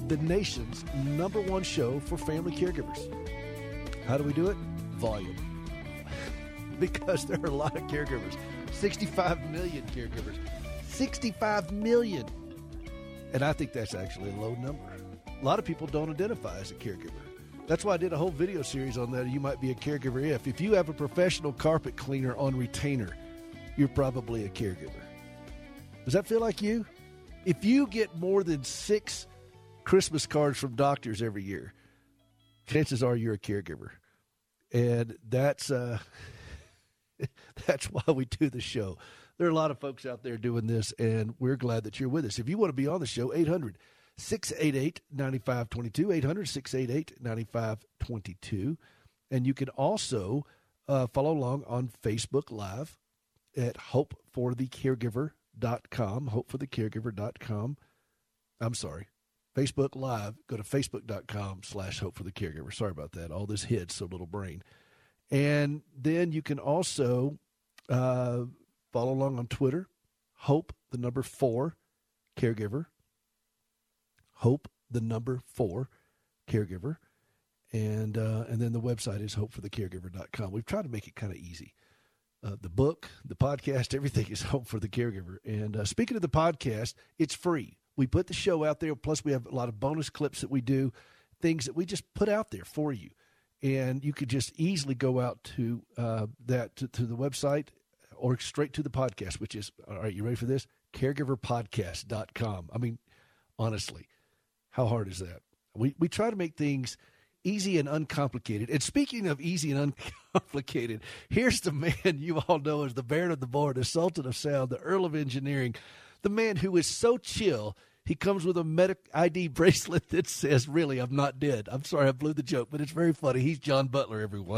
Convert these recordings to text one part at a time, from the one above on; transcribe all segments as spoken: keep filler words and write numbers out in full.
the nation's number one show for family caregivers. How do we do it? Volume. Because there are a lot of caregivers. sixty-five million caregivers. sixty-five million. And I think that's actually a low number. A lot of people don't identify as a caregiver. That's why I did a whole video series on that. You might be a caregiver if. If you have a professional carpet cleaner on retainer, you're probably a caregiver. Does that feel like you? If you get more than six Christmas cards from doctors every year, chances are you're a caregiver. And that's uh, that's why we do the show. There are a lot of folks out there doing this, and we're glad that you're with us. If you want to be on the show, eight hundred, six eight eight, nine five two two, eight hundred, six eight eight, nine five two two. And you can also uh, follow along on Facebook Live at hope for the caregiver dot com, hope for the caregiver dot com. I'm sorry, Facebook Live. Go to facebook.com slash hope for the caregiver. Sorry about that. All this hits so little brain. And then you can also uh, follow along on Twitter, hope the number four caregiver, hope the number four caregiver. And uh, and then the website is hope for the caregiver dot com. We've tried to make it kind of easy. Uh, the book, the podcast, everything is Hope for the Caregiver. And uh, speaking of the podcast, it's free. We put the show out there. Plus, we have a lot of bonus clips that we do, things that we just put out there for you. And you could just easily go out to uh, that to, to the website or straight to the podcast, which is, all right, you ready for this? caregiver podcast dot com. I mean, honestly, how hard is that? We we try to make things easy and uncomplicated. And speaking of easy and uncomplicated, here's the man you all know as the Baron of the Board, the Sultan of Sound, the Earl of Engineering, the man who is so chill, he comes with a medic I D bracelet that says, really, I'm not dead. I'm sorry, I blew the joke, but it's very funny. He's John Butler, everyone.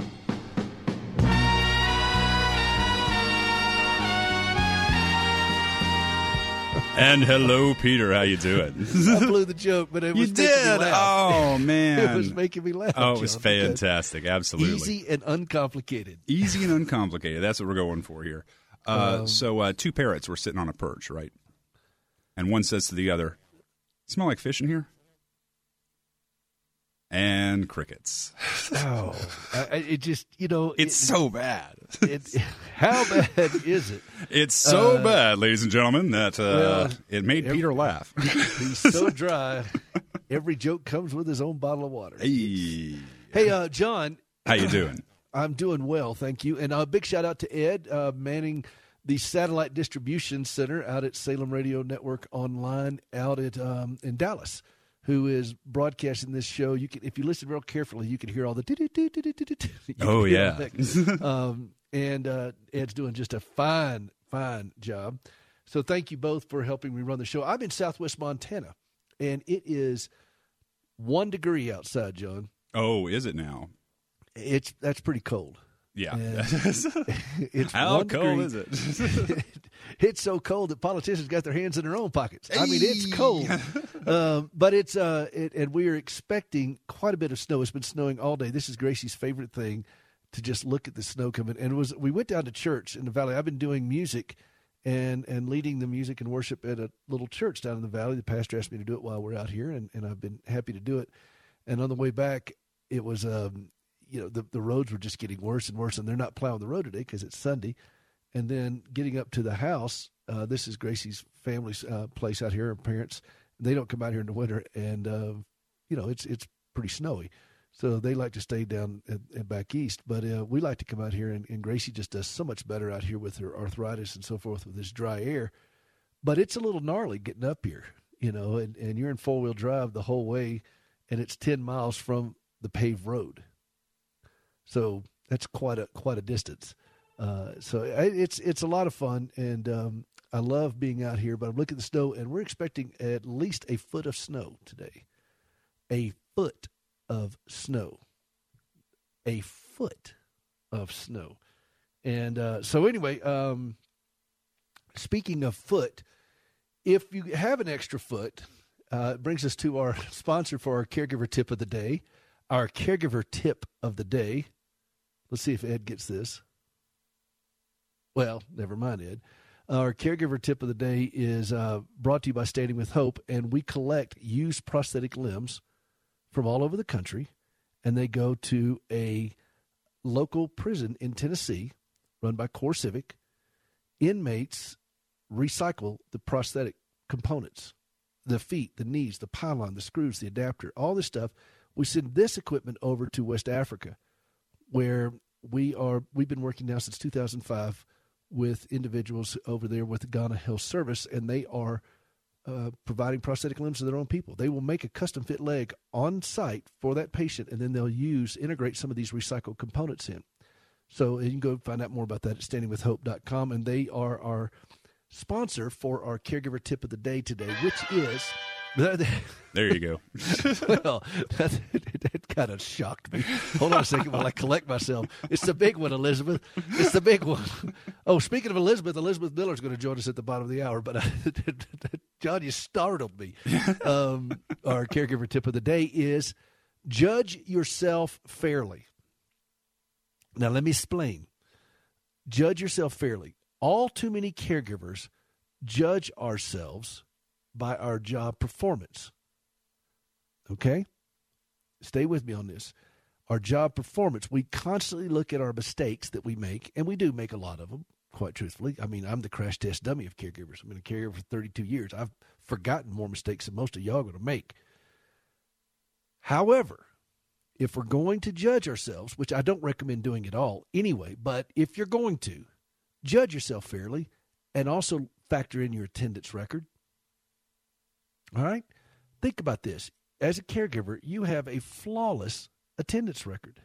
And hello, Peter. How you doing? I blew the joke, but it was you making did. me laugh. Oh man, it was making me laugh. Oh, it was John, fantastic. Absolutely easy and uncomplicated. Easy and uncomplicated. That's what we're going for here. Uh, um, so, uh, two parrots were sitting on a perch, right? And one says to the other, "Smell like fish in here?" And crickets. Oh, I, it just, you know. It's it, so bad. It, how bad is it? It's so uh, bad, ladies and gentlemen, that uh, well, it made every, Peter laugh. He's so dry. Every joke comes with his own bottle of water. Hey, hey uh, John. How you doing? I'm doing well, thank you. And a big shout out to Ed, uh, manning the Satellite Distribution Center out at Salem Radio Network Online out at um, in Dallas, who is broadcasting this show. You can, if you listen real carefully, you can hear all the. Oh yeah. um, and uh, Ed's doing just a fine, fine job. So thank you both for helping me run the show. I'm in Southwest Montana, and it is one degree outside, John. Oh, is it now? It's that's pretty cold. Yeah. It's How cold degree. is it? It's so cold that politicians got their hands in their own pockets. I mean, it's cold. um, but it's uh, it, and we are expecting quite a bit of snow. It's been snowing all day. This is Gracie's favorite thing, to just look at the snow coming. And it was we went down to church in the valley. I've been doing music and and leading the music and worship at a little church down in the valley. The pastor asked me to do it while we're out here, and, and I've been happy to do it. And on the way back, it was um, you know, the, the roads were just getting worse and worse, and they're not plowing the road today because it's Sunday. And then getting up to the house, uh, this is Gracie's family's uh, place out here, her parents. They don't come out here in the winter, and, uh, you know, it's it's pretty snowy. So they like to stay down at, at back east. But uh, we like to come out here, and, and Gracie just does so much better out here with her arthritis and so forth with this dry air. But it's a little gnarly getting up here, you know, and, and you're in four-wheel drive the whole way, and it's ten miles from the paved road. So that's quite a quite a distance. Uh, so it's it's a lot of fun, and um, I love being out here. But I'm looking at the snow, and we're expecting at least a foot of snow today. A foot of snow. A foot of snow. And uh, so anyway, um, speaking of foot, if you have an extra foot, uh, it brings us to our sponsor for our caregiver tip of the day. Our caregiver tip of the day. Let's see if Ed gets this. Well, never mind, Ed. Our caregiver tip of the day is uh, brought to you by Standing with Hope, and we collect used prosthetic limbs from all over the country, and they go to a local prison in Tennessee run by Core Civic. Inmates recycle the prosthetic components, the feet, the knees, the pylon, the screws, the adapter, all this stuff. We send this equipment over to West Africa, where we are, we've been working now since two thousand five with individuals over there with the Ghana Health Service, and they are uh, providing prosthetic limbs to their own people. They will make a custom fit leg on site for that patient, and then they'll use, integrate some of these recycled components in. So you can go find out more about that at standing with hope dot com, and they are our sponsor for our caregiver tip of the day today, which is... There you go. Well, that, that kind of shocked me. Hold on a second while I collect myself. It's the big one, Elizabeth. It's the big one. Oh, speaking of Elizabeth, Elizabeth Miller is going to join us at the bottom of the hour. But uh, John, you startled me. Um, our caregiver tip of the day is judge yourself fairly. Now, let me explain. Judge yourself fairly. All too many caregivers judge ourselves by our job performance. Okay? Stay with me on this. Our job performance, we constantly look at our mistakes that we make, and we do make a lot of them, quite truthfully. I mean, I'm the crash test dummy of caregivers. I've been a caregiver for thirty-two years. I've forgotten more mistakes than most of y'all are going to make. However, if we're going to judge ourselves, which I don't recommend doing at all anyway, but if you're going to, judge yourself fairly and also factor in your attendance record. All right? Think about this. As a caregiver, you have a flawless attendance record.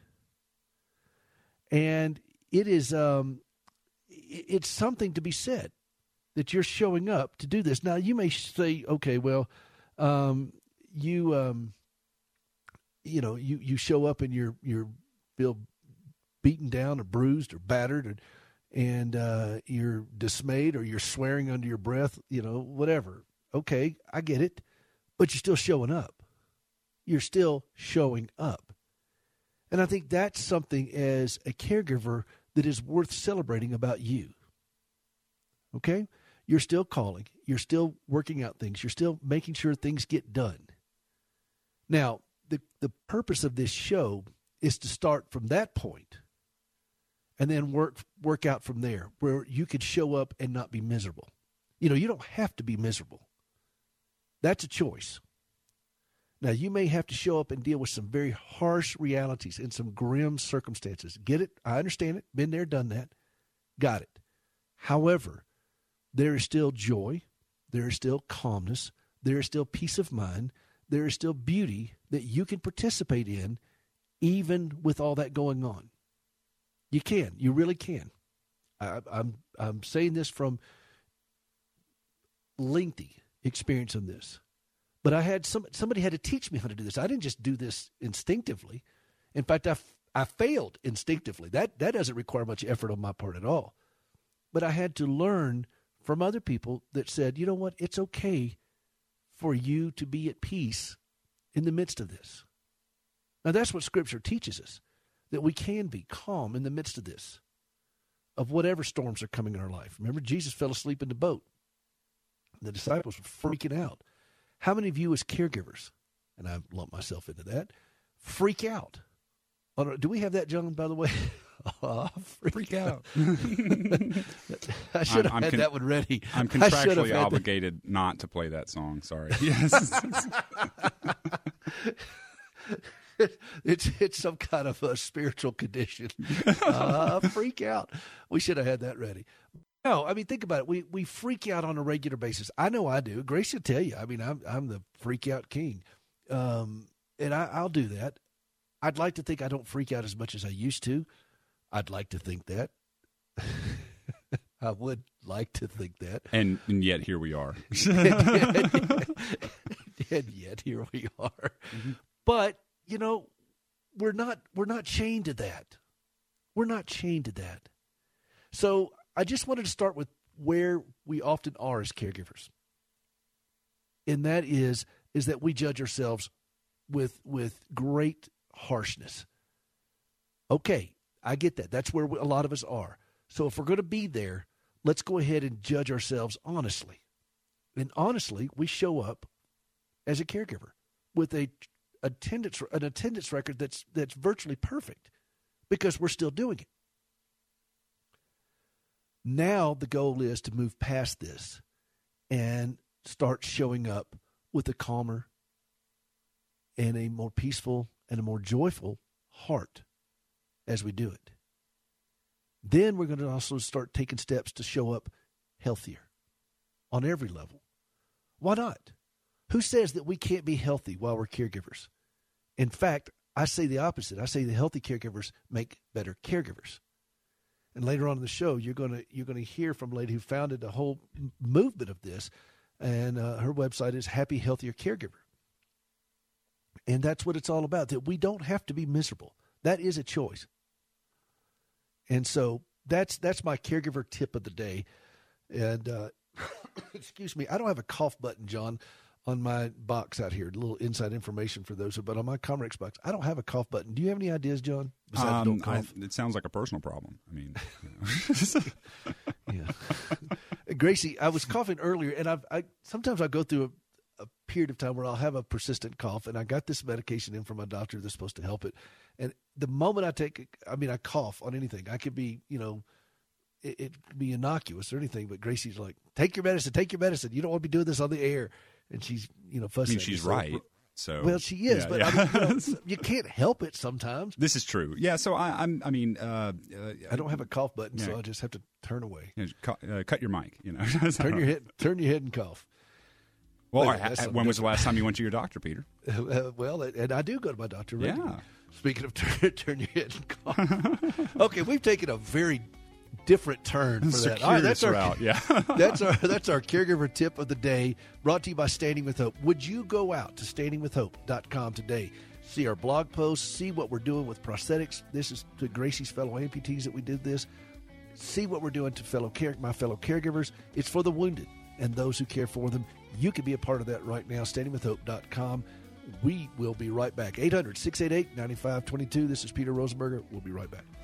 And it is um, it's something to be said that you're showing up to do this. Now, you may say, okay, well, um, you um, you know, you, you show up and you're you're feel beaten down or bruised or battered and and uh, you're dismayed or you're swearing under your breath, you know, whatever. Okay, I get it, but you're still showing up. You're still showing up. And I think that's something as a caregiver that is worth celebrating about you. Okay? You're still calling. You're still working out things. You're still making sure things get done. Now, the, the purpose of this show is to start from that point and then work work out from there where you could show up and not be miserable. You know, you don't have to be miserable. That's a choice. Now, you may have to show up and deal with some very harsh realities and some grim circumstances. Get it? I understand it. Been there, done that. Got it. However, there is still joy. There is still calmness. There is still peace of mind. There is still beauty that you can participate in even with all that going on. You can. You really can. I, I'm I'm saying this from lengthy experience on this. But I had some somebody had to teach me how to do this. I didn't just do this instinctively. In fact, I, I failed instinctively. That that doesn't require much effort on my part at all. But I had to learn from other people that said, you know what, it's okay for you to be at peace in the midst of this. Now, that's what Scripture teaches us, that we can be calm in the midst of this, of whatever storms are coming in our life. Remember, Jesus fell asleep in the boat. The disciples were freaking out. How many of you as caregivers, and I lump myself into that, freak out? Oh, do we have that, John, by the way? Oh, freak, freak out. I should have I'm, I'm had con- that one ready. I'm contractually obligated that. not to play that song. Sorry. Yes. it's it's some kind of a spiritual condition. Uh, freak out. We should have had that ready. No, I mean, think about it. We we freak out on a regular basis. I know I do. Grace will tell you. I mean, I'm I'm the freak out king, um, and I, I'll do that. I'd like to think I don't freak out as much as I used to. I'd like to think that. I would like to think that. And, and yet here we are. and, yet, and yet here we are. Mm-hmm. But you know, we're not we're not chained to that. We're not chained to that. So I just wanted to start with where we often are as caregivers. And that is, is that we judge ourselves with, with great harshness. Okay, I get that. That's where we, a lot of us are. So if we're going to be there, let's go ahead and judge ourselves honestly. And honestly, we show up as a caregiver with a attendance an attendance record that's that's virtually perfect because we're still doing it. Now the goal is to move past this and start showing up with a calmer and a more peaceful and a more joyful heart as we do it. Then we're going to also start taking steps to show up healthier on every level. Why not? Who says that we can't be healthy while we're caregivers? In fact, I say the opposite. I say the healthy caregivers make better caregivers. And later on in the show, you're going to you're going to hear from a lady who founded a whole movement of this, and uh, her website is Happy Healthier Caregiver. And that's what it's all about, that we don't have to be miserable. That is a choice. And so that's that's my caregiver tip of the day. And uh, excuse me, I don't have a cough button, John, on my box out here. A little inside information for those, but on my Comrex box, I don't have a cough button. Do you have any ideas, John? Besides Um, don't cough? I, it sounds like a personal problem. I mean, you know. Yeah. Gracie, I was coughing earlier, and I've, I sometimes I go through a, a period of time where I'll have a persistent cough, and I got this medication in from my doctor that's supposed to help it. And the moment I take it, I mean, I cough on anything. I could be, you know, it, it could be innocuous or anything, but Gracie's like, take your medicine, take your medicine. You don't want to be doing this on the air. And she's, you know, fussing. I mean, she's so, right. So well, she is, yeah, but yeah. I mean, you, know, you can't help it sometimes. This is true. Yeah. So I, I'm. I mean, uh, uh, I don't have a cough button, yeah. so I just have to turn away. You know, cut, uh, cut your mic. You know, turn your head. Turn your head and cough. Well, Wait, I, I, when was the last time you went to your doctor, Peter? Uh, well, and I do go to my doctor regularly. Yeah. Speaking of turn, turn your head and cough. Okay, we've taken a very different turn for that. All right, that's our route. Yeah. that's our that's our caregiver tip of the day, brought to you by Standing with Hope. Would you go out to standing with hope dot com today? See our blog posts, see what we're doing with prosthetics. This is to Gracie's fellow amputees that we did this. See what we're doing to fellow care, my fellow caregivers. It's for the wounded and those who care for them. You can be a part of that right now, standing with hope dot com. We will be right back. eight hundred, six eight eight, nine five two two. This is Peter Rosenberger. We'll be right back.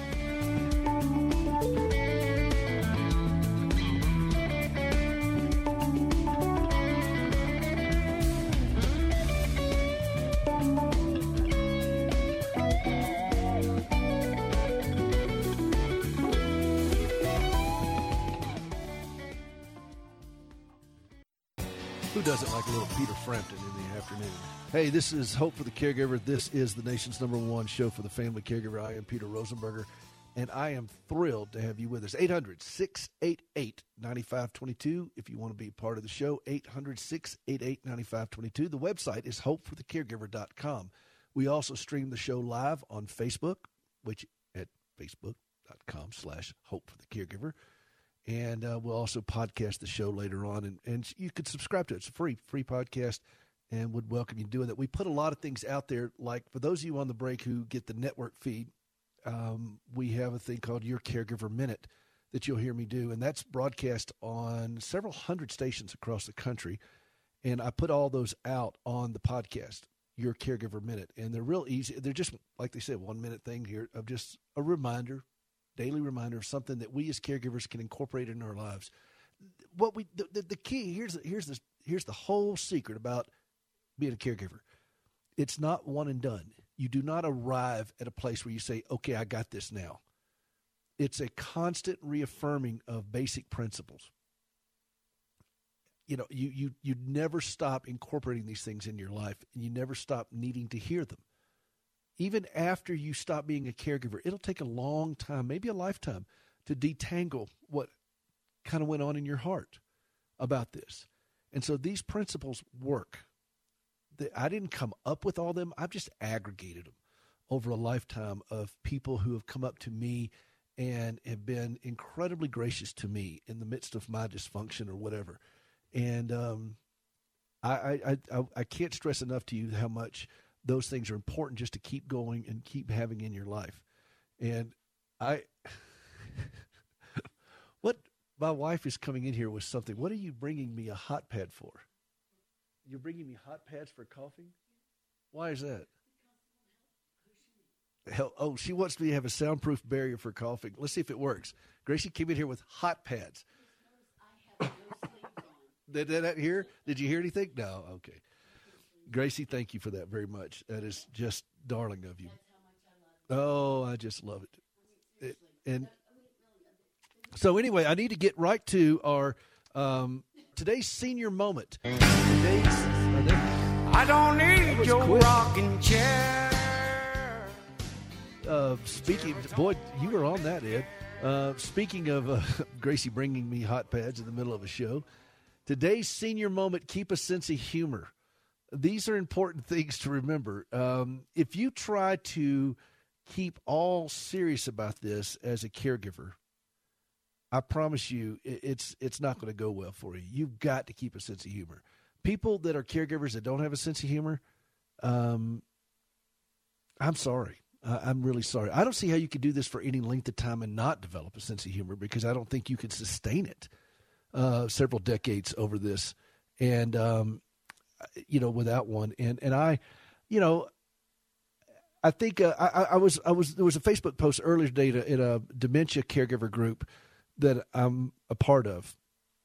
Who doesn't like a little Peter Frampton in the afternoon? Hey, this is Hope for the Caregiver. This is the nation's number one show for the family caregiver. I am Peter Rosenberger, and I am thrilled to have you with us. eight hundred, six eight eight, nine five two two if you want to be a part of the show. eight hundred, six eight eight, nine five two two. The website is hope for the caregiver dot com. We also stream the show live on Facebook, which at facebook.com slash hope for the caregiver. And uh, we'll also podcast the show later on. And, and you could subscribe to it. It's a free, free podcast, and would welcome you doing that. We put a lot of things out there, like for those of you on the break who get the network feed, um, we have a thing called Your Caregiver Minute that you'll hear me do. And that's broadcast on several hundred stations across the country. And I put all those out on the podcast, Your Caregiver Minute. And they're real easy. They're just, like they said, one minute thing here of just a reminder, daily reminder of something that we as caregivers can incorporate in our lives. What we the, the, the key here's here's the here's the whole secret about being a caregiver. It's not one and done. You do not arrive at a place where you say, "Okay, I got this now." It's a constant reaffirming of basic principles. You know, you you you never stop incorporating these things in your life, and you never stop needing to hear them. Even after you stop being a caregiver, it'll take a long time, maybe a lifetime, to detangle what kind of went on in your heart about this. And so these principles work. I didn't come up with all of them. I've just aggregated them over a lifetime of people who have come up to me and have been incredibly gracious to me in the midst of my dysfunction or whatever. And um, I, I, I, I can't stress enough to you how much those things are important just to keep going and keep having in your life. And I, what, my wife is coming in here with something. What are you bringing me a hot pad for? You're bringing me hot pads for coughing? Why is that? Hell, oh, she wants me to have a soundproof barrier for coughing. Let's see if it works. Gracie came in here with hot pads. Did that hear? Did you hear anything? No. Okay. Gracie, thank you for that very much. That is just darling of you. Oh, I just love it. it and so anyway, I need to get right to our um, today's senior moment. Today's, uh, there, I don't need your quick. rocking chair. Uh, speaking, boy, you were on that, Ed. Uh, speaking of uh, Gracie bringing me hot pads in the middle of a show, today's senior moment, keep a sense of humor. These are important things to remember. Um, if you try to keep all serious about this as a caregiver, I promise you it's it's not going to go well for you. You've got to keep a sense of humor. People that are caregivers that don't have a sense of humor, um, I'm sorry. Uh, I'm really sorry. I don't see how you could do this for any length of time and not develop a sense of humor, because I don't think you could sustain it uh, several decades over this, and um, you know, without one. And and I, you know, I think uh, I, I was I was there was a Facebook post earlier today in a, in a dementia caregiver group that I'm a part of,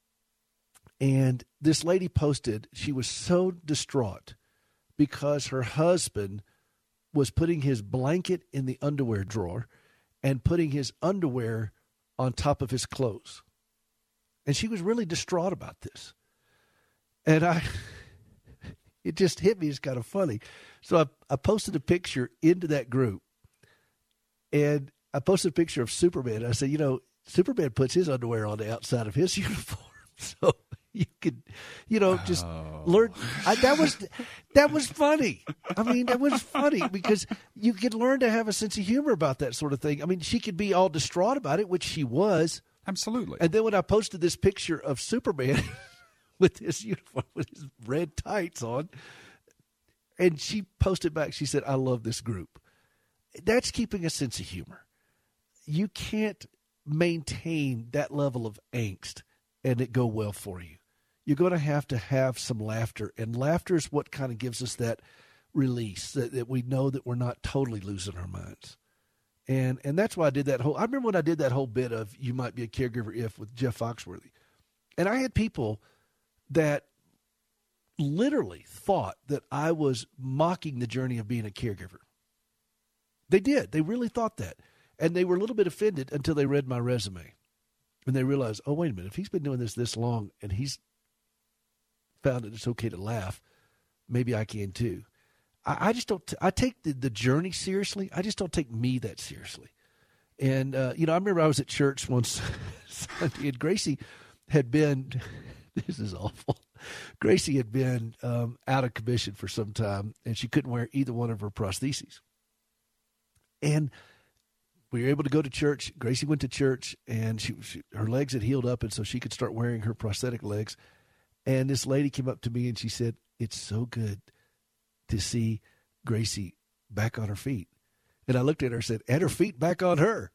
and this lady posted she was so distraught because her husband was putting his blanket in the underwear drawer and putting his underwear on top of his clothes. And she was really distraught about this. And I, it just hit me as kind of funny. So I, I posted a picture into that group, and I posted a picture of Superman. I said, you know, Superman puts his underwear on the outside of his uniform. So you could, you know, just oh. learn. I, that was that was funny. I mean, that was funny because you could learn to have a sense of humor about that sort of thing. I mean, she could be all distraught about it, which she was. Absolutely. And then when I posted this picture of Superman with his uniform, with his red tights on, and she posted back, she said, I love this group. That's keeping a sense of humor. You can't maintain that level of angst and it go well for you. You're going to have to have some laughter, and laughter is what kind of gives us that release, that, that we know that we're not totally losing our minds. And and that's why I did that whole, I remember when I did that whole bit of You Might Be a Caregiver If with Jeff Foxworthy. And I had people that literally thought that I was mocking the journey of being a caregiver. They did. They really thought that. And they were a little bit offended until they read my resume. And they realized, oh, wait a minute, if he's been doing this this long and he's found that it's okay to laugh, maybe I can too. I, I just don't, t- I take the, the journey seriously. I just don't take me that seriously. And, uh, you know, I remember I was at church once Sunday, and Gracie had been, this is awful. Gracie had been um, out of commission for some time, and she couldn't wear either one of her prostheses. And we were able to go to church. Gracie went to church, and she, she her legs had healed up, and so she could start wearing her prosthetic legs. And this lady came up to me, and she said, it's so good to see Gracie back on her feet. And I looked at her and said, and her feet back on her.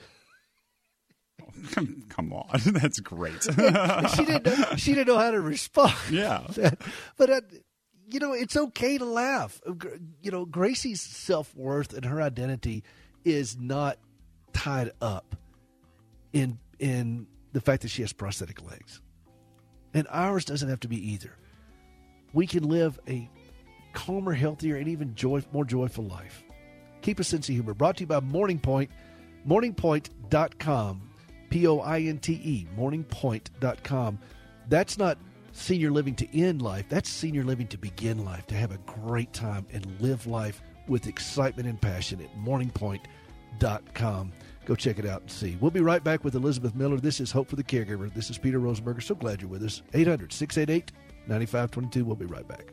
Come, come on. That's great. she didn't know, she didn't know how to respond. Yeah. But, uh, you know, it's okay to laugh. You know, Gracie's self-worth and her identity is not tied up in in the fact that she has prosthetic legs. And ours doesn't have to be either. We can live a calmer, healthier, and even joy, more joyful life. Keep a sense of humor. Brought to you by Morning Point, morning point dot com, P O I N T E, morning point dot com. That's not senior living to end life. That's senior living to begin life, to have a great time and live life with excitement and passion at morning point dot com. Go check it out and see. We'll be right back with Elizabeth Miller. This is Hope for the Caregiver. This is Peter Rosenberger. So glad you're with us. eight hundred, six eight eight, nine five two two. We'll be right back.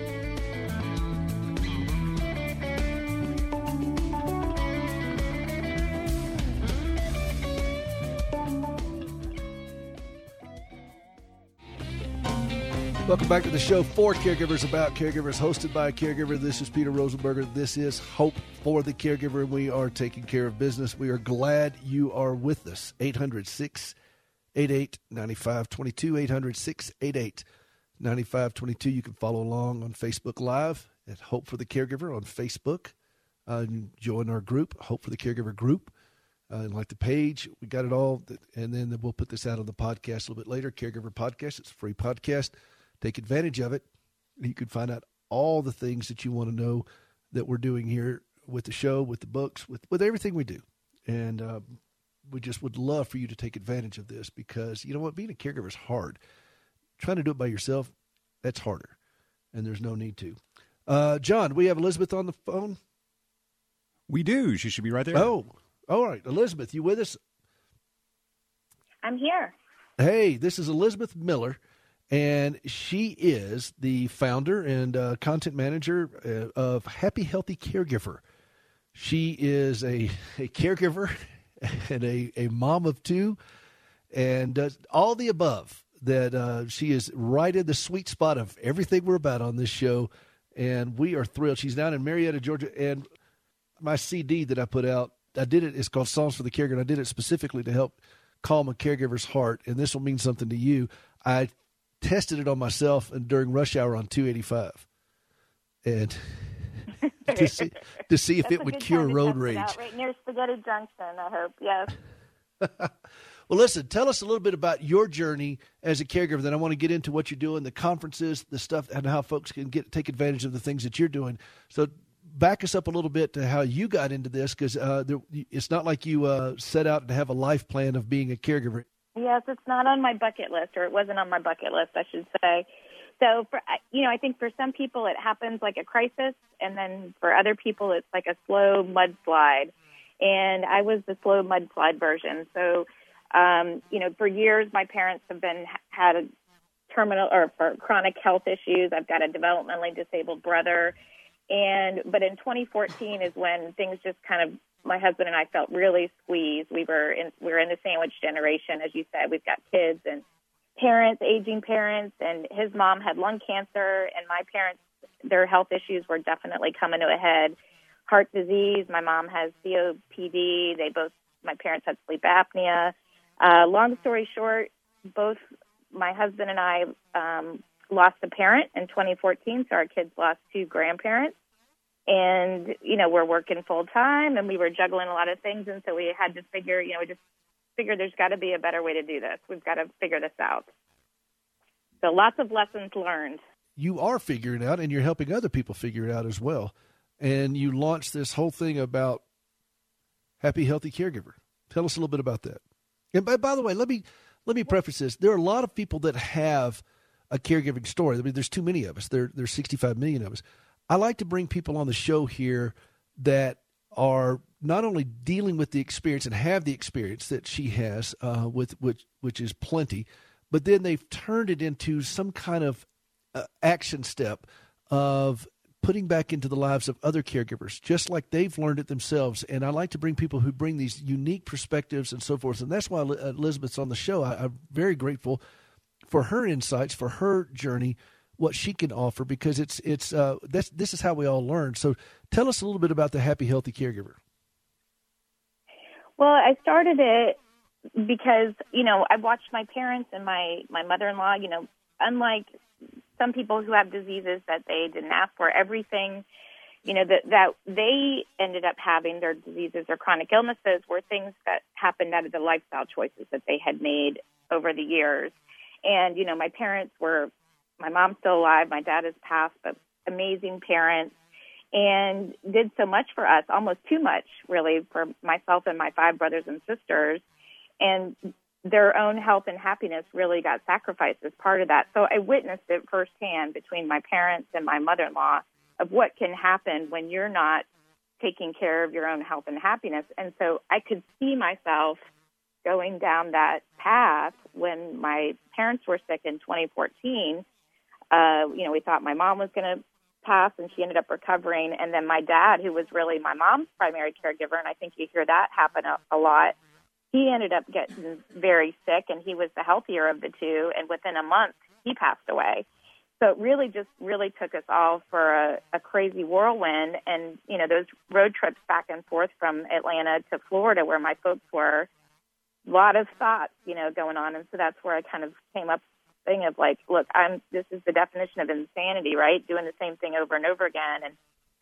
Welcome back to the show for caregivers, about caregivers, hosted by a caregiver. This is Peter Rosenberger. This is Hope for the Caregiver, and we are taking care of business. We are glad you are with us. eight hundred, six eight eight, nine five two two, eight hundred, six eight eight, nine five two two. You can follow along on Facebook Live at Hope for the Caregiver on Facebook. uh, join our group, Hope for the Caregiver group. Uh, and like the page, we got it all. And then we'll put this out on the podcast a little bit later, Caregiver Podcast. It's a free podcast. Take advantage of it. You can find out all the things that you want to know that we're doing here with the show, with the books, with, with everything we do. And uh, we just would love for you to take advantage of this because, you know what, being a caregiver is hard. Trying to do it by yourself, that's harder. And there's no need to. Uh, John, we have Elizabeth on the phone? We do. She should be right there. Oh, all right. Elizabeth, you with us? I'm here. Hey, this is Elizabeth Miller, and she is the founder and uh, content manager uh, of Happy Healthy Caregiver. She is a, a caregiver and a, a mom of two and does all the above. That uh, she is right in the sweet spot of everything we're about on this show, and we are thrilled. She's down in Marietta, Georgia, and my C D that I put out, I did it, it's called Songs for the Caregiver, and I did it specifically to help calm a caregiver's heart, and this will mean something to you. I tested it on myself and during rush hour on two eighty-five, and to see to see if That's it a would good cure time to road test it rage. out, right near Spaghetti Junction, I hope. Yes. Well, listen, tell us a little bit about your journey as a caregiver. Then I want to get into what you're doing, the conferences, the stuff, and how folks can get take advantage of the things that you're doing. So back us up a little bit to how you got into this, because uh, it's not like you uh, set out to have a life plan of being a caregiver. Yes, it's not on my bucket list, or it wasn't on my bucket list, I should say. So, for you know, I think for some people it happens like a crisis, and then for other people it's like a slow mudslide. And I was the slow mudslide version. So, um, you know, for years my parents have been had a terminal or for chronic health issues. I've got a developmentally disabled brother, and but in twenty fourteen is when things just kind of, my husband and I felt really squeezed. We were in we were in the sandwich generation, as you said. We've got kids and parents, aging parents, and his mom had lung cancer, and my parents, their health issues were definitely coming to a head. Heart disease. My mom has C O P D. They both, my parents had sleep apnea. Uh, long story short, both my husband and I um, lost a parent in twenty fourteen, so our kids lost two grandparents. And, you know, we're working full time, and we were juggling a lot of things, and so we had to figure, you know, we just figured there's got to be a better way to do this. We've got to figure this out. So lots of lessons learned. You are figuring it out, and you're helping other people figure it out as well. And you launched this whole thing about Happy Healthy Caregiver. Tell us a little bit about that. And by, by the way, let me let me preface this. There are a lot of people that have a caregiving story. I mean, there's too many of us. There, there's sixty-five million of us. I like to bring people on the show here that are not only dealing with the experience and have the experience that she has, uh, with which which is plenty, but then they've turned it into some kind of uh, action step of putting back into the lives of other caregivers, just like they've learned it themselves. And I like to bring people who bring these unique perspectives and so forth. And that's why Elizabeth's on the show. I, I'm very grateful for her insights, for her journey, what she can offer, because it's it's uh, that's, this is how we all learn. So tell us a little bit about the Happy Healthy Caregiver. Well, I started it because, you know, I watched my parents and my, my mother-in-law, you know, unlike some people who have diseases that they didn't ask for, everything, you know, that, that they ended up having, their diseases or chronic illnesses, were things that happened out of the lifestyle choices that they had made over the years. And, you know, my parents were, my mom's still alive, my dad has passed, but amazing parents, and did so much for us, almost too much, really, for myself and my five brothers and sisters. And their own health and happiness really got sacrificed as part of that. So I witnessed it firsthand between my parents and my mother-in-law of what can happen when you're not taking care of your own health and happiness. And so I could see myself going down that path when my parents were sick in twenty fourteen. Uh, you know, we thought my mom was going to pass, and she ended up recovering. And then my dad, who was really my mom's primary caregiver, and I think you hear that happen a, a lot, he ended up getting very sick, and he was the healthier of the two, and within a month, he passed away. So it really just really took us all for a, a crazy whirlwind, and, you know, those road trips back and forth from Atlanta to Florida where my folks were, a lot of thoughts, you know, going on, and so that's where I kind of came up thing of like, look, I'm this is the definition of insanity, right? Doing the same thing over and over again, and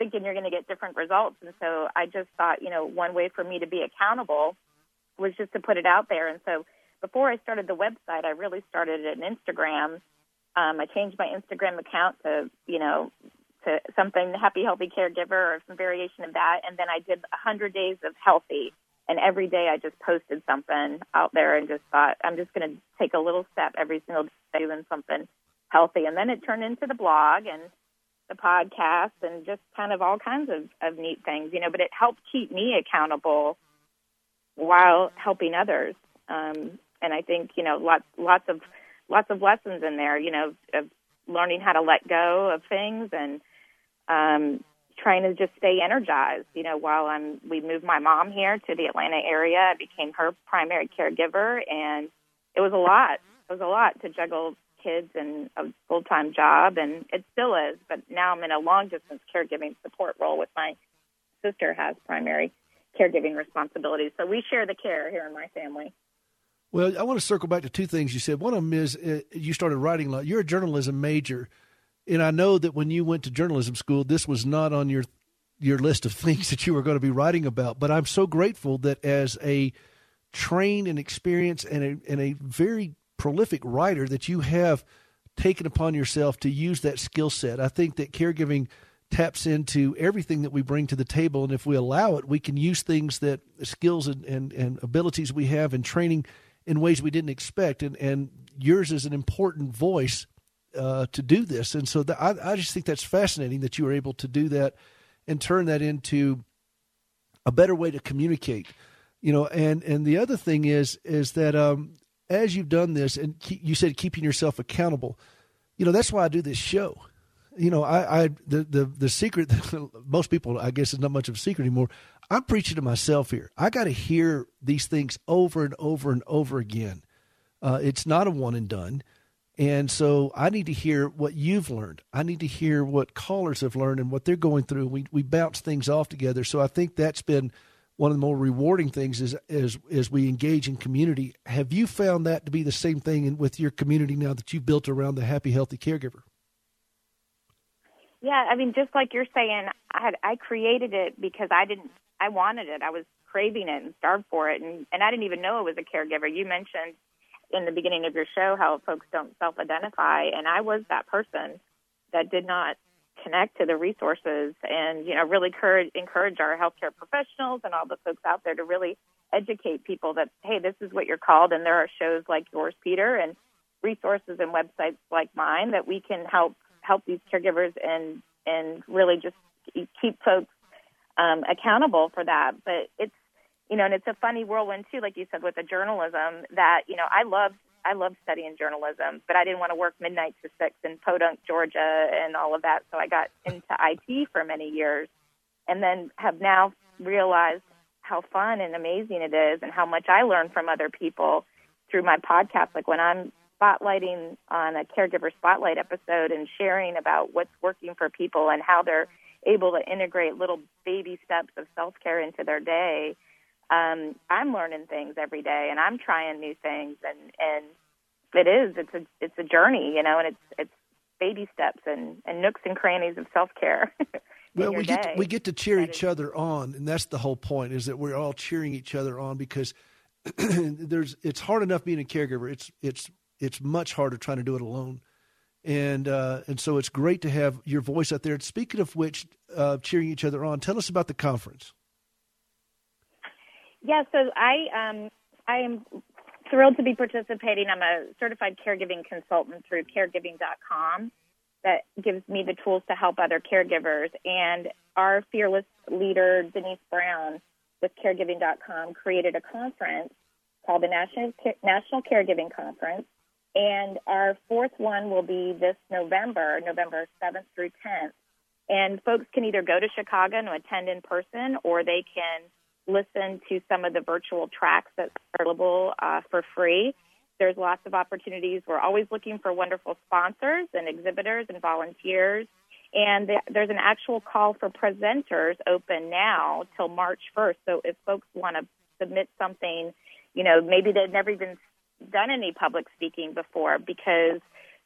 thinking you're going to get different results. And so I just thought, you know, one way for me to be accountable was just to put it out there. And so before I started the website, I really started an Instagram. Um, I changed my Instagram account to, you know, to something Happy Healthy Caregiver or some variation of that. And then I did one hundred days of healthy. And every day I just posted something out there and just thought, I'm just going to take a little step every single day doing something healthy. And then it turned into the blog and the podcast and just kind of all kinds of, of neat things, you know, but it helped keep me accountable while helping others. Um, and I think, you know, lots, lots of, lots of lessons in there, you know, of learning how to let go of things and, um, trying to just stay energized, you know, while I'm, we moved my mom here to the Atlanta area. I became her primary caregiver, and it was a lot. It was a lot to juggle kids and a full-time job, and it still is. But now I'm in a long-distance caregiving support role with my sister has primary caregiving responsibilities. So we share the care here in my family. Well, I want to circle back to two things you said. One of them is uh, you started writing a lot. You're a journalism major. And I know that when you went to journalism school, this was not on your your list of things that you were going to be writing about. But I'm so grateful that as a trained and experienced and a, and a very prolific writer that you have taken upon yourself to use that skill set. I think that caregiving taps into everything that we bring to the table. And if we allow it, we can use things that skills and, and, and abilities we have in training in ways we didn't expect. And, and yours is an important voice Uh, to do this. And so the, I, I just think that's fascinating that you were able to do that and turn that into a better way to communicate, you know, and, and the other thing is, is that um, as you've done this and keep, you said keeping yourself accountable, you know, that's why I do this show. You know, I, I the, the, the secret, most people, I guess, is not much of a secret anymore. I'm preaching to myself here. I got to hear these things over and over and over again. Uh, it's not a one and done. And so I need to hear what you've learned. I need to hear what callers have learned and what they're going through. We we bounce things off together. So I think that's been one of the more rewarding things is as as we engage in community. Have you found that to be the same thing in, with your community now that you've built around the Happy Healthy Caregiver? Yeah, I mean, just like you're saying, I had I created it because I didn't I wanted it. I was craving it and starved for it, and and I didn't even know it was a caregiver. You mentioned in the beginning of your show how folks don't self-identify, and I was that person that did not connect to the resources and, you know, really encourage, encourage our healthcare professionals and all the folks out there to really educate people that, hey, this is what you're called, and there are shows like yours, Peter, and resources and websites like mine that we can help help these caregivers and, and really just keep folks um, accountable for that. But it's, you know, and it's a funny whirlwind too, like you said, with the journalism that, you know, I love, I love studying journalism, but I didn't want to work midnight to six in Podunk, Georgia and all of that. So I got into I T for many years and then have now realized how fun and amazing it is and how much I learn from other people through my podcast. Like when I'm spotlighting on a caregiver spotlight episode and sharing about what's working for people and how they're able to integrate little baby steps of self-care into their day. Um, I'm learning things every day, and I'm trying new things, and, and it is it's a it's a journey, you know, and it's it's baby steps and, and nooks and crannies of self care. Well, we get to, day. we get to cheer that each is, other on, and that's the whole point: is that we're all cheering each other on because there's it's hard enough being a caregiver. It's it's it's much harder trying to do it alone, and uh, and so it's great to have your voice out there. Speaking of which, uh, cheering each other on, tell us about the conference. Yeah, so I um, I am thrilled to be participating. I'm a certified caregiving consultant through caregiving dot com that gives me the tools to help other caregivers. And our fearless leader, Denise Brown, with caregiving dot com, created a conference called the National National Caregiving Conference. And our fourth one will be this November, November seventh through tenth. And folks can either go to Chicago and attend in person, or they can listen to some of the virtual tracks that's available uh, for free. There's lots of opportunities. We're always looking for wonderful sponsors and exhibitors and volunteers. And th- there's an actual call for presenters open now till March first. So if folks want to submit something, you know, maybe they've never even done any public speaking before, because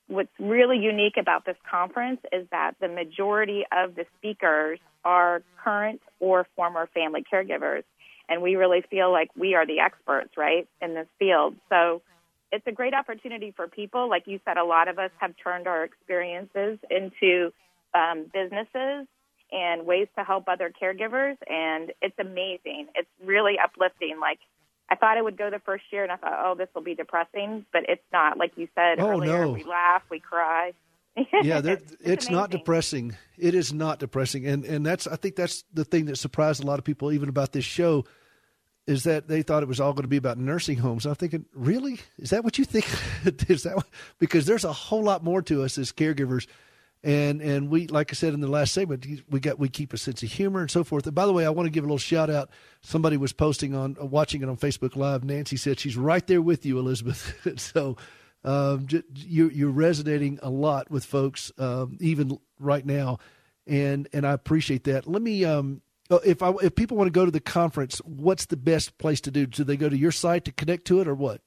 what's really unique about this conference is that the majority of the speakers are current or former family caregivers. And we really feel like we are the experts, right, in this field. So it's a great opportunity for people. Like you said, a lot of us have turned our experiences into um, businesses and ways to help other caregivers. And it's amazing. It's really uplifting. Like, I thought I would go the first year, and I thought, oh, this will be depressing. But it's not. Like you said oh, earlier, no. we laugh, we cry. Yeah, it's, it's not amazing. depressing. It is not depressing. And and that's I think that's the thing that surprised a lot of people even about this show is that they thought it was all going to be about nursing homes. I'm thinking, really? Is that what you think? Is that what, because there's a whole lot more to us as caregivers. And and we, like I said in the last segment, we got we keep a sense of humor and so forth. And by the way, I want to give a little shout out. Somebody was posting on, uh, watching it on Facebook Live. Nancy said she's right there with you, Elizabeth. So um, j- you, you're resonating a lot with folks, um, even right now, and and I appreciate that. Let me, um, if I if people want to go to the conference, what's the best place to do? Do they go to your site to connect to it, or what?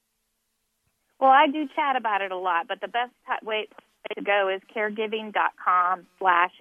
Well, I do chat about it a lot, but the best t- way to go is caregiving.com slash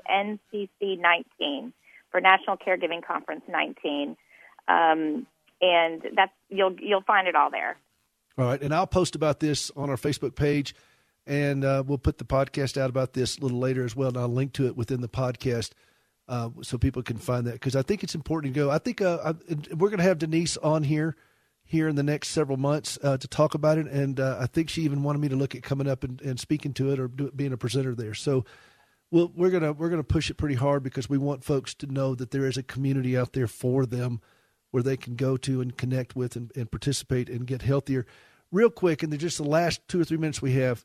NCC19 for National Caregiving Conference nineteen. Um, and that's you'll you'll find it all there. All right, and I'll post about this on our Facebook page, and uh, we'll put the podcast out about this a little later as well, and I'll link to it within the podcast uh, so people can find that, because I think it's important to go. I think uh, I, we're going to have Denise on here here in the next several months uh, to talk about it, and uh, I think she even wanted me to look at coming up and, and speaking to it or do, being a presenter there. So we'll, we're gonna we're gonna push it pretty hard because we want folks to know that there is a community out there for them where they can go to and connect with and, and participate and get healthier. Real quick, and then just the last two or three minutes we have,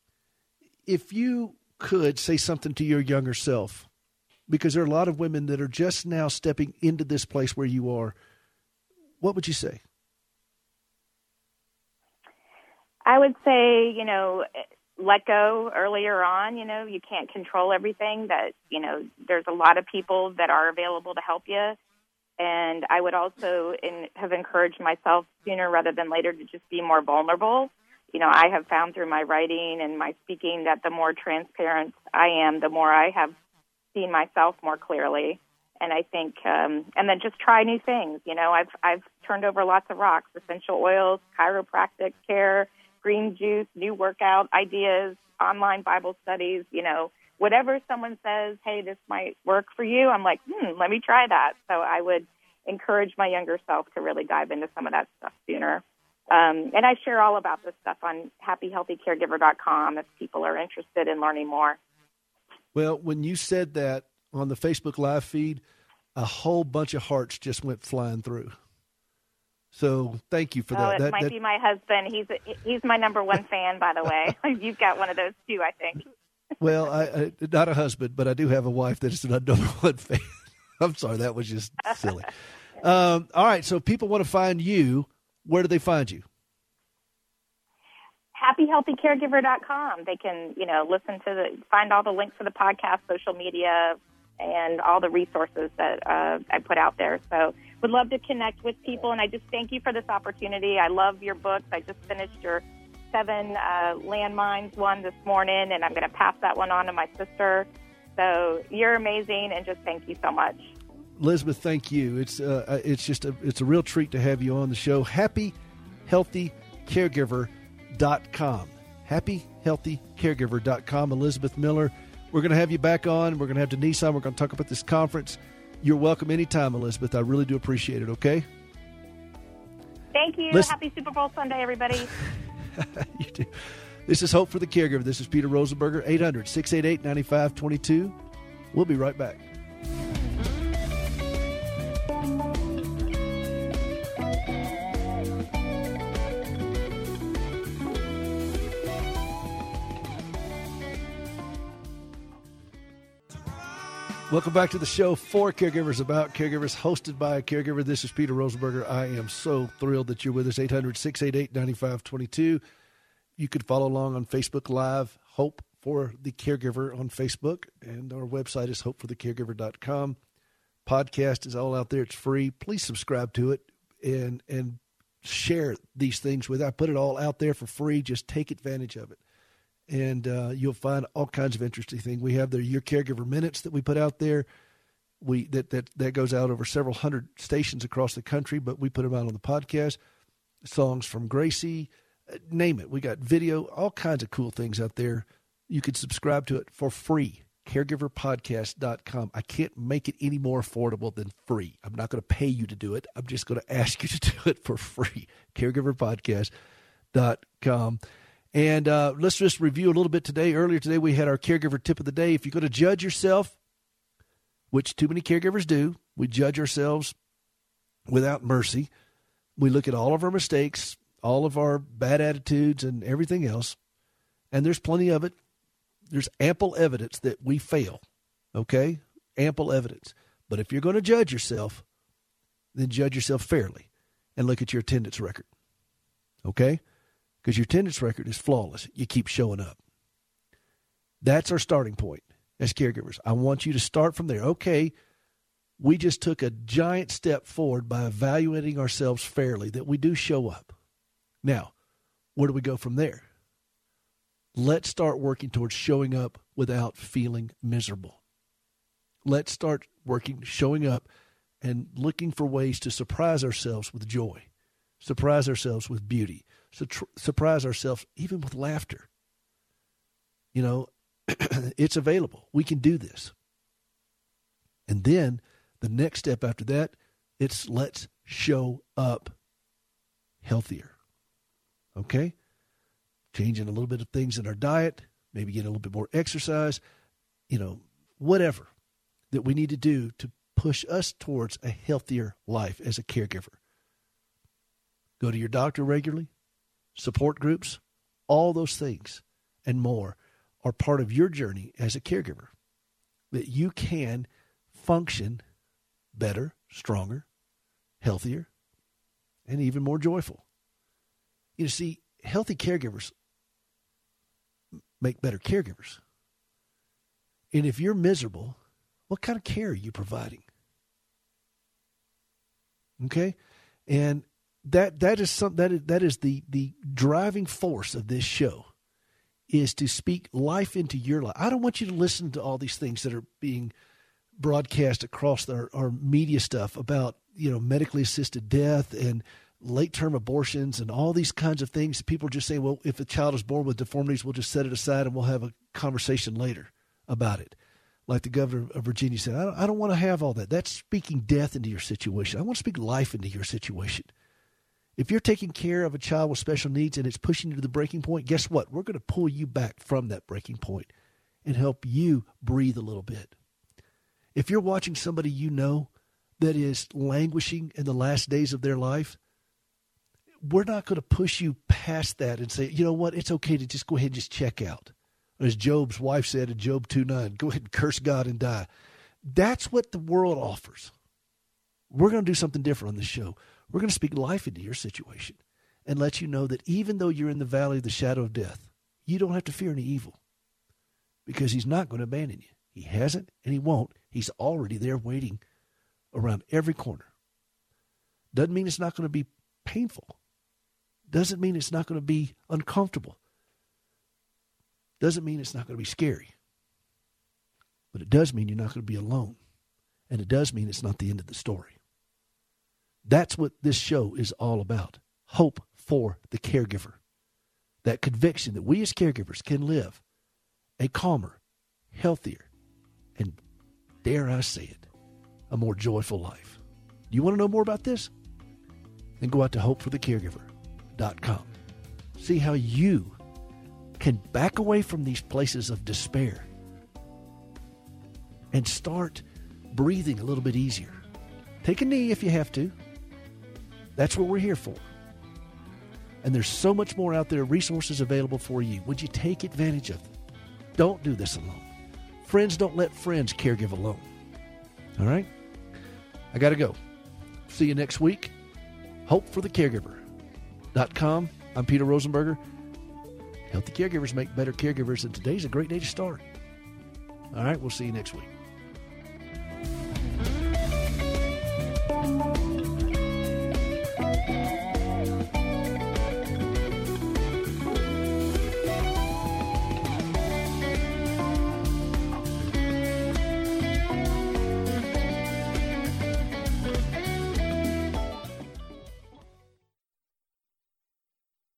if you could say something to your younger self, because there are a lot of women that are just now stepping into this place where you are, what would you say? I would say, you know, let go earlier on. You know, you can't control everything. That, you know, there's a lot of people that are available to help you. And I would also in, have encouraged myself sooner rather than later to just be more vulnerable. You know, I have found through my writing and my speaking that the more transparent I am, the more I have seen myself more clearly. And I think, um, and then just try new things. You know, I've I've turned over lots of rocks: essential oils, chiropractic care, green juice, new workout ideas, online Bible studies. You know, whatever someone says, hey, this might work for you, I'm like, hmm, let me try that. So I would encourage my younger self to really dive into some of that stuff sooner. Um, and I share all about this stuff on happy healthy caregiver dot com if people are interested in learning more. Well, when you said that on the Facebook Live feed, a whole bunch of hearts just went flying through. So thank you for that. Oh, it that, might that, be my husband. He's he's my number one fan, by the way. You've got one of those too, I think. Well, I, I not a husband, but I do have a wife that is a number one fan. I'm sorry, that was just silly. um, all right, so if people want to find you, where do they find you? happy healthy caregiver dot com. They can, you know, listen to the, find all the links to the podcast, social media, and all the resources that uh, I put out there. So would love to connect with people, and I just thank you for this opportunity. I love your books. I just finished your seven uh, landmines one this morning, and I'm going to pass that one on to my sister. So you're amazing, and just thank you so much. Elizabeth, thank you. It's uh, it's just a it's a real treat to have you on the show. happy healthy caregiver dot com. happy healthy caregiver dot com. Elizabeth Miller. We're going to have you back on. We're going to have Denise on. We're going to talk about this conference. You're welcome anytime, Elizabeth. I really do appreciate it, okay? Thank you. Listen. Happy Super Bowl Sunday, everybody. You do. This is Hope for the Caregiver. This is Peter Rosenberger, eight hundred, six eight eight, nine five two two. We'll be right back. Welcome back to the show for caregivers, about caregivers, hosted by a caregiver. This is Peter Rosenberger. I am so thrilled that you're with us. eight hundred, six eight eight, nine five two two. You could follow along on Facebook Live, Hope for the Caregiver on Facebook, and our website is hope for the caregiver dot com. Podcast is all out there. It's free. Please subscribe to it and and share these things with it. I put it all out there for free. Just take advantage of it. and uh, you'll find all kinds of interesting things. We have the Your Caregiver Minutes that we put out there. We that, that, that goes out over several hundred stations across the country, but we put them out on the podcast. Songs from Gracie, name it. We got video, all kinds of cool things out there. You can subscribe to it for free. caregiver podcast dot com. I can't make it any more affordable than free. I'm not going to pay you to do it. I'm just going to ask you to do it for free. caregiver podcast dot com. And uh, let's just review a little bit today. Earlier today, we had our caregiver tip of the day. If you're going to judge yourself, which too many caregivers do, we judge ourselves without mercy. We look at all of our mistakes, all of our bad attitudes, and everything else. And there's plenty of it. There's ample evidence that we fail, okay? Ample evidence. But if you're going to judge yourself, then judge yourself fairly and look at your attendance record, okay? Because your attendance record is flawless. You keep showing up. That's our starting point as caregivers. I want you to start from there. Okay, we just took a giant step forward by evaluating ourselves fairly, that we do show up. Now, where do we go from there? Let's start working towards showing up without feeling miserable. Let's start working, showing up, and looking for ways to surprise ourselves with joy, surprise ourselves with beauty, su- surprise ourselves even with laughter. You know, it's available. We can do this. And then the next step after that, it's let's show up healthier. Okay? Changing a little bit of things in our diet, maybe getting a little bit more exercise, you know, whatever that we need to do to push us towards a healthier life as a caregiver. Go to your doctor regularly, support groups, all those things and more are part of your journey as a caregiver, that you can function better, stronger, healthier, and even more joyful. You see, healthy caregivers make better caregivers. And if you're miserable, what kind of care are you providing? Okay? And that that is some that is that is the the driving force of this show, is to speak life into your life. I don't want you to listen to all these things that are being broadcast across our, our media stuff about, you know, medically assisted death and late-term abortions and all these kinds of things. People just say, well, if a child is born with deformities, we'll just set it aside and we'll have a conversation later about it. Like the governor of Virginia said, I don't, I don't want to have all that. That's speaking death into your situation. I want to speak life into your situation. If you're taking care of a child with special needs and it's pushing you to the breaking point, guess what? We're going to pull you back from that breaking point and help you breathe a little bit. If you're watching somebody you know that is languishing in the last days of their life, we're not going to push you past that and say, you know what, it's okay to just go ahead and just check out. As Job's wife said in Job two nine, go ahead and curse God and die. That's what the world offers. We're going to do something different on this show. We're going to speak life into your situation and let you know that even though you're in the valley of the shadow of death, you don't have to fear any evil, because he's not going to abandon you. He hasn't and he won't. He's already there waiting around every corner. Doesn't mean it's not going to be painful. Doesn't mean it's not going to be uncomfortable. Doesn't mean it's not going to be scary. But it does mean you're not going to be alone. And it does mean it's not the end of the story. That's what this show is all about. Hope for the caregiver. That conviction that we as caregivers can live a calmer, healthier, and dare I say it, a more joyful life. Do you want to know more about this? Then go out to hope for the caregiver dot com. See how you can back away from these places of despair and start breathing a little bit easier. Take a knee if you have to. That's what we're here for. And there's so much more out there, resources available for you. Would you take advantage of them? Don't do this alone. Friends don't let friends caregive alone. All right? I got to go. See you next week. hope for the caregiver dot com. I'm Peter Rosenberger. Healthy caregivers make better caregivers, and today's a great day to start. All right, we'll see you next week.